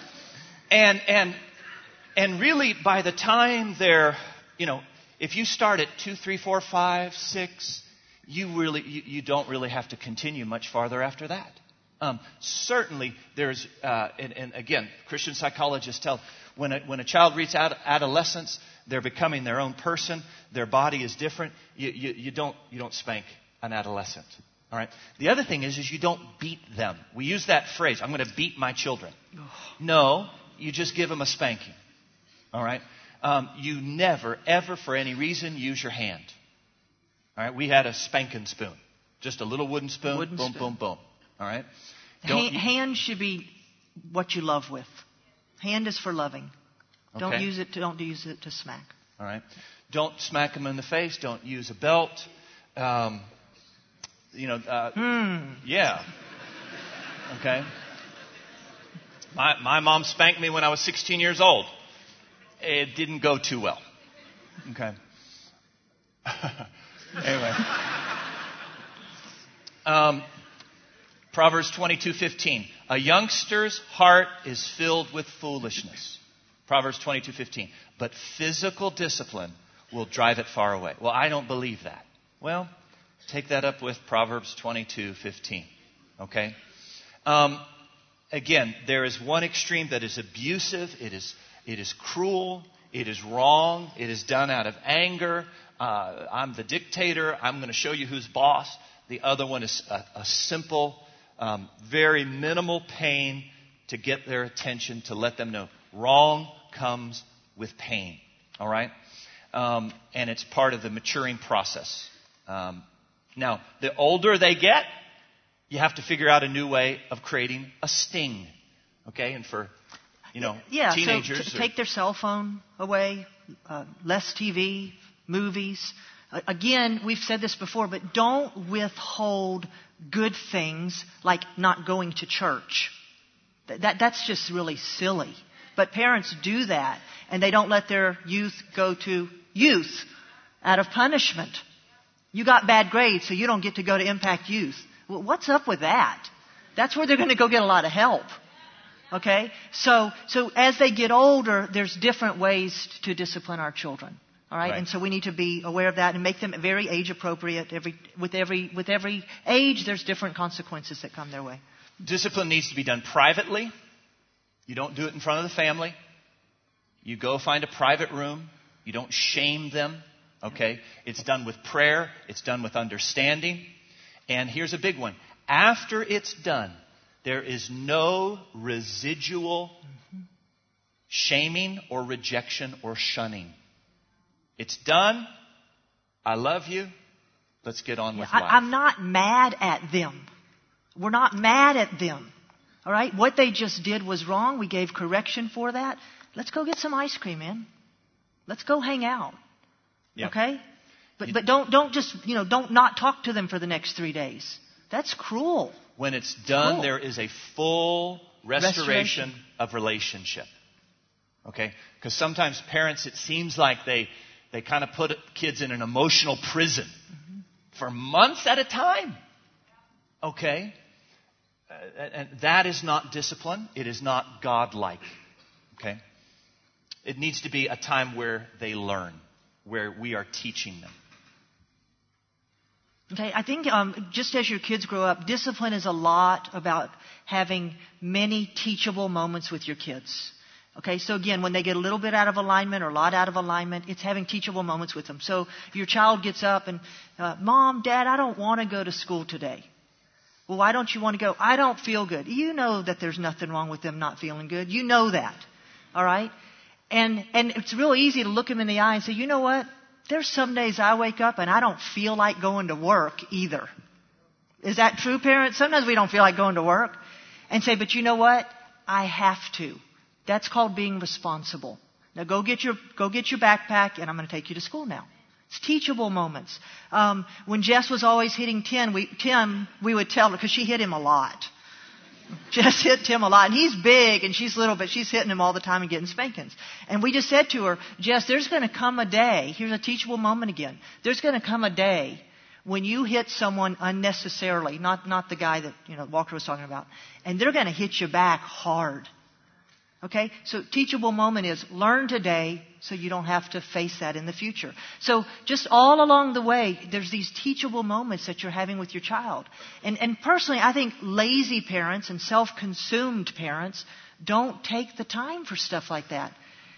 And really, by the time they're, if you start at 2, 3, 4, 5, 6, you don't really have to continue much farther after that. Certainly, there's, and again, Christian psychologists tell, when a child reaches adolescence, they're becoming their own person. Their body is different. You don't spank an adolescent. All right. The other thing is you don't beat them. We use that phrase. I'm going to beat my children. No, you just give them a spanking. All right. You never, ever, for any reason, use your hand. All right. We had a spanking spoon, just a little wooden spoon. Boom, boom, boom. All right. Hand should be what you love with. Hand is for loving. Okay. Don't use it to smack. All right. Don't smack them in the face. Don't use a belt. Yeah. Okay. My mom spanked me when I was 16 years old. It didn't go too well. Okay. Anyway. Proverbs 22:15. A youngster's heart is filled with foolishness. Proverbs 22:15. But physical discipline will drive it far away. Well, I don't believe that. Well, take that up with Proverbs 22:15. Okay? Again, there is one extreme that is abusive. It is cruel. It is wrong. It is done out of anger. I'm the dictator. I'm going to show you who's boss. The other one is a simple, very minimal pain to get their attention, to let them know wrong comes with pain. All right? And it's part of the maturing process. Now, the older they get, you have to figure out a new way of creating a sting. Okay? And for, teenagers. So take their cell phone away, less TV, movies. Again, we've said this before, but don't withhold good things like not going to church. That's just really silly. But parents do that, and they don't let their youth go to youth out of punishment. You got bad grades, so you don't get to go to Impact Youth. Well, what's up with that? That's where they're going to go get a lot of help. Okay? So as they get older, there's different ways to discipline our children. All right? And so we need to be aware of that and make them very age appropriate. With every age, there's different consequences that come their way. Discipline needs to be done privately. You don't do it in front of the family. You go find a private room. You don't shame them. Okay? It's done with prayer. It's done with understanding. And here's a big one. After it's done, there is no residual shaming or rejection or shunning. It's done. I love you. Let's get on with life. I'm not mad at them. We're not mad at them. All right? What they just did was wrong. We gave correction for that. Let's go get some ice cream, man. Let's go hang out. Yeah. Okay? But don't just, don't not talk to them for the next 3 days. That's cruel. When it's done, there is a full restoration of relationship. Okay? Because sometimes parents, it seems like they kind of put kids in an emotional prison for months at a time. Okay? And that is not discipline. It is not God-like. Okay? It needs to be a time where they learn, where we are teaching them. Okay, I think just as your kids grow up, discipline is a lot about having many teachable moments with your kids. Okay, so again, when they get a little bit out of alignment or a lot out of alignment, it's having teachable moments with them. So your child gets up and, Mom, Dad, I don't want to go to school today. Well, why don't you want to go? I don't feel good. You know that there's nothing wrong with them not feeling good. You know that. All right? And it's real easy to look them in the eye and say, you know what? There's some days I wake up and I don't feel like going to work either. Is that true, parents? Sometimes we don't feel like going to work. And say, but you know what? I have to. That's called being responsible. Now go get your backpack and I'm going to take you to school now. It's teachable moments. When Jess was always hitting Tim, we would tell her, because she hit him a lot. Jess hit Tim a lot. And he's big and she's little, but she's hitting him all the time and getting spankings. And we just said to her, Jess, there's going to come a day. Here's a teachable moment again. There's going to come a day when you hit someone unnecessarily, not the guy that, Walker was talking about, and they're going to hit you back hard. Okay? So teachable moment is learn today so you don't have to face that in the future. So just all along the way, there's these teachable moments that you're having with your child. And personally, I think lazy parents and self-consumed parents don't take the time for stuff like that.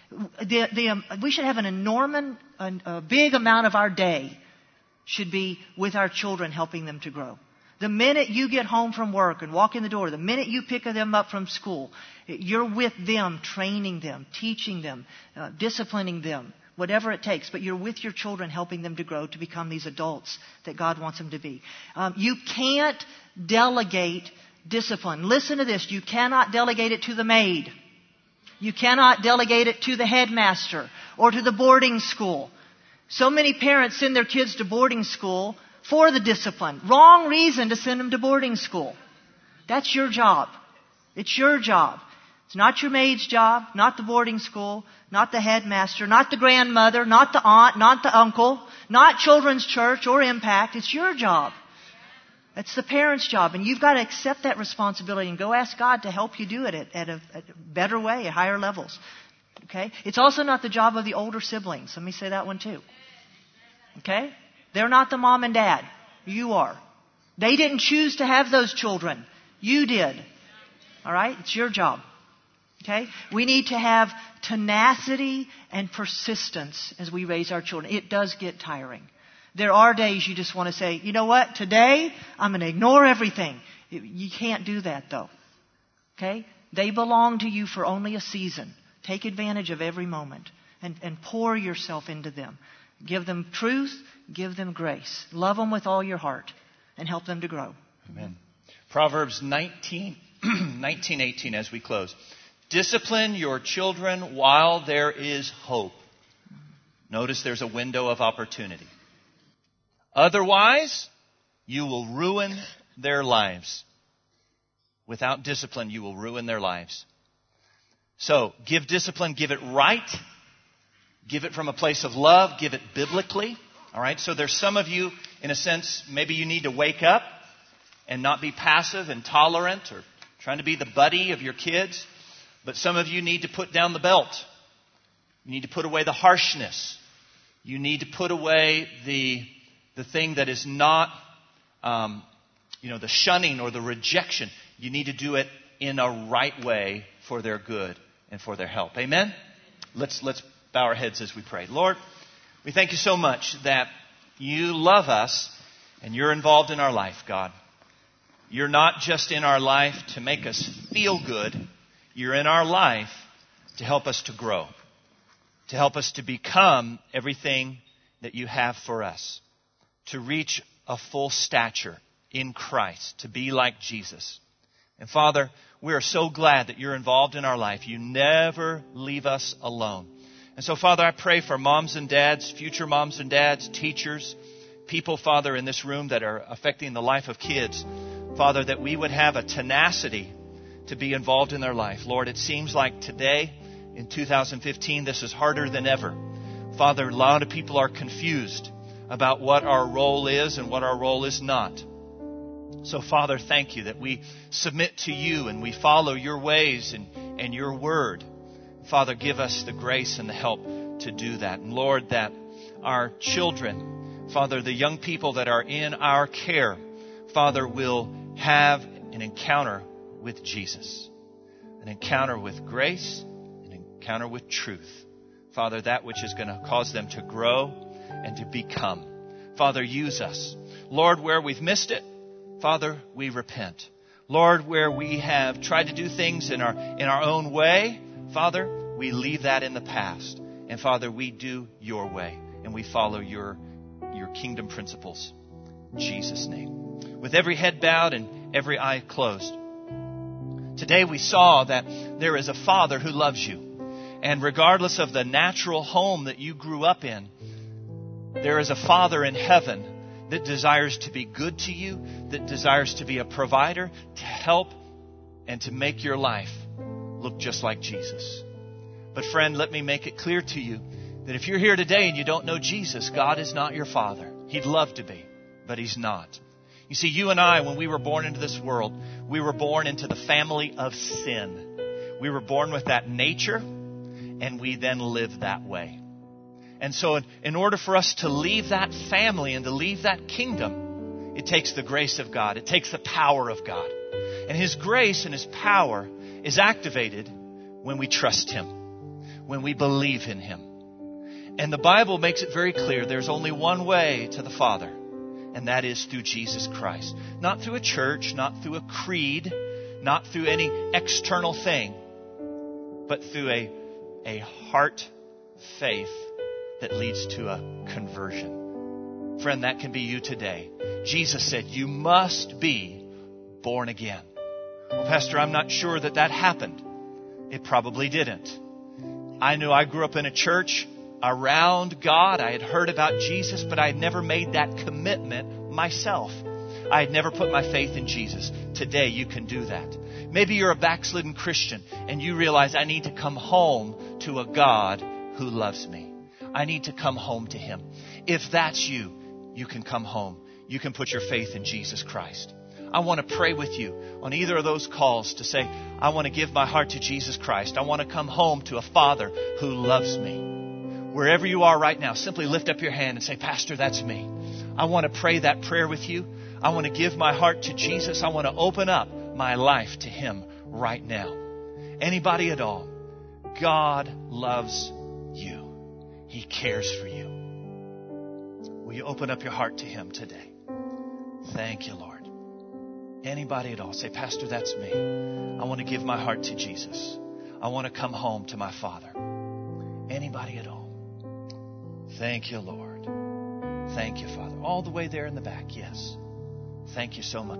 We should have a big amount of our day should be with our children, helping them to grow. The minute you get home from work and walk in the door, the minute you pick them up from school, you're with them, training them, teaching them, disciplining them, whatever it takes. But you're with your children, helping them to grow to become these adults that God wants them to be. You can't delegate discipline. Listen to this. You cannot delegate it to the maid. You cannot delegate it to the headmaster or to the boarding school. So many parents send their kids to boarding school for the discipline. Wrong reason to send them to boarding school. That's your job. It's your job. It's not your maid's job, not the boarding school, not the headmaster, not the grandmother, not the aunt, not the uncle, not children's church or Impact. It's your job. It's the parent's job. And you've got to accept that responsibility and go ask God to help you do it at a better way, at higher levels. Okay? It's also not the job of the older siblings. Let me say that one too. Okay? They're not the mom and dad. You are. They didn't choose to have those children. You did. All right? It's your job. Okay? We need to have tenacity and persistence as we raise our children. It does get tiring. There are days you just want to say, you know what? Today, I'm going to ignore everything. You can't do that, though. Okay? They belong to you for only a season. Take advantage of every moment and pour yourself into them. Give them truth. Give them grace. Love them with all your heart and help them to grow. Amen. Proverbs 19:18 as we close. Discipline your children while there is hope. Notice there's a window of opportunity. Otherwise, you will ruin their lives. Without discipline, you will ruin their lives. So, give discipline, give it right. Give it from a place of love. Give it biblically. All right? So there's some of you, in a sense, maybe you need to wake up and not be passive and tolerant or trying to be the buddy of your kids. But some of you need to put down the belt. You need to put away the harshness. You need to put away the thing that is not, the shunning or the rejection. You need to do it in a right way for their good and for their help. Amen? Let's bow our heads as we pray. Lord, we thank you so much that you love us and you're involved in our life, God. You're not just in our life to make us feel good. You're in our life to help us to grow, to help us to become everything that you have for us, to reach a full stature in Christ, to be like Jesus. And Father, we are so glad that you're involved in our life. You never leave us alone. And so, Father, I pray for moms and dads, future moms and dads, teachers, people, Father, in this room that are affecting the life of kids. Father, that we would have a tenacity to be involved in their life. Lord, it seems like today, in 2015, this is harder than ever. Father, a lot of people are confused about what our role is and what our role is not. So, Father, thank you that we submit to you and we follow your ways and your word. Father, give us the grace and the help to do that. And Lord, that our children, Father, the young people that are in our care, Father, will have an encounter with Jesus, an encounter with grace, an encounter with truth. Father, that which is going to cause them to grow and to become. Father, use us. Lord, where we've missed it, Father, we repent. Lord, where we have tried to do things in our own way, Father, we leave that in the past. And Father, we do your way and we follow your kingdom principles. In Jesus' name. With every head bowed and every eye closed. Today we saw that there is a Father who loves you. And regardless of the natural home that you grew up in, there is a Father in heaven that desires to be good to you, that desires to be a provider, to help and to make your life look just like Jesus. But friend, let me make it clear to you that if you're here today and you don't know Jesus, God is not your Father. He'd love to be, but He's not. You see, you and I, when we were born into this world, we were born into the family of sin. We were born with that nature, and we then live that way. And so in order for us to leave that family and to leave that kingdom, it takes the grace of God. It takes the power of God. And His grace and His power is activated when we trust Him, when we believe in Him. And the Bible makes it very clear there's only one way to the Father, and that is through Jesus Christ. Not through a church, not through a creed, not through any external thing, but through a heart faith that leads to a conversion. Friend, that can be you today. Jesus said, you must be born again. Well, Pastor, I'm not sure that happened. It probably didn't. I knew I grew up in a church around God. I had heard about Jesus, but I had never made that commitment myself. I had never put my faith in Jesus. Today you can do that. Maybe you're a backslidden Christian and you realize I need to come home to a God who loves me. I need to come home to Him. If that's you, you can come home. You can put your faith in Jesus Christ. I want to pray with you on either of those calls to say, I want to give my heart to Jesus Christ. I want to come home to a Father who loves me. Wherever you are right now, simply lift up your hand and say, Pastor, that's me. I want to pray that prayer with you. I want to give my heart to Jesus. I want to open up my life to Him right now. Anybody at all, God loves you. He cares for you. Will you open up your heart to Him today? Thank you, Lord. Anybody at all, say, Pastor, that's me. I want to give my heart to Jesus. I want to come home to my Father. Anybody at all? Thank you, Lord. Thank you, Father. All the way there in the back, yes. Thank you so much.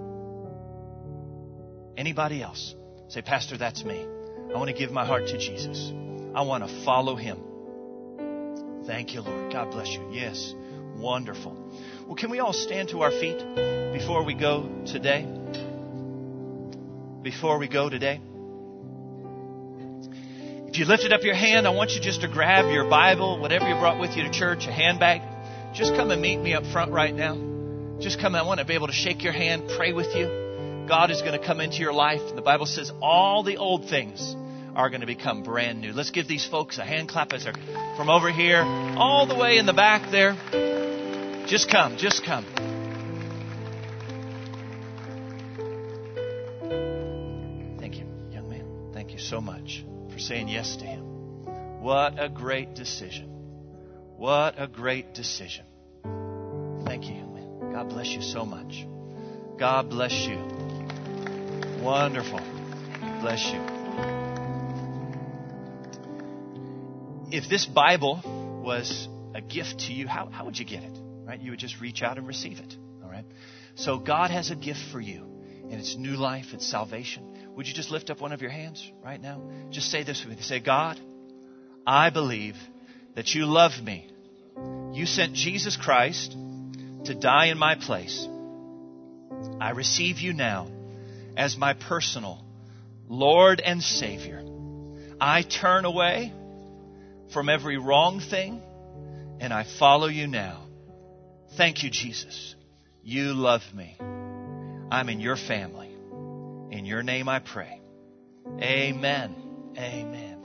Anybody else? Say, Pastor, that's me. I want to give my heart to Jesus. I want to follow Him. Thank you, Lord. God bless you. Yes. Wonderful. Well, can we all stand to our feet before we go today? Before we go today? If you lifted up your hand, I want you just to grab your Bible, whatever you brought with you to church, a handbag. Just come and meet me up front right now. Just come. I want to be able to shake your hand, pray with you. God is going to come into your life. The Bible says all the old things are going to become brand new. Let's give these folks a hand clap as they're from over here all the way in the back there. Just come. Just come. Thank you, young man. Thank you so much for saying yes to Him. What a great decision. What a great decision. Thank you, young man. God bless you so much. God bless you. Wonderful. Bless you. If this Bible was a gift to you, how would you get it? Right? You would just reach out and receive it. All right? So God has a gift for you. And it's new life. It's salvation. Would you just lift up one of your hands right now? Just say this with me. Say, God, I believe that you love me. You sent Jesus Christ to die in my place. I receive you now as my personal Lord and Savior. I turn away from every wrong thing and I follow you now. Thank you, Jesus. You love me. I'm in your family. In your name I pray. Amen. Amen.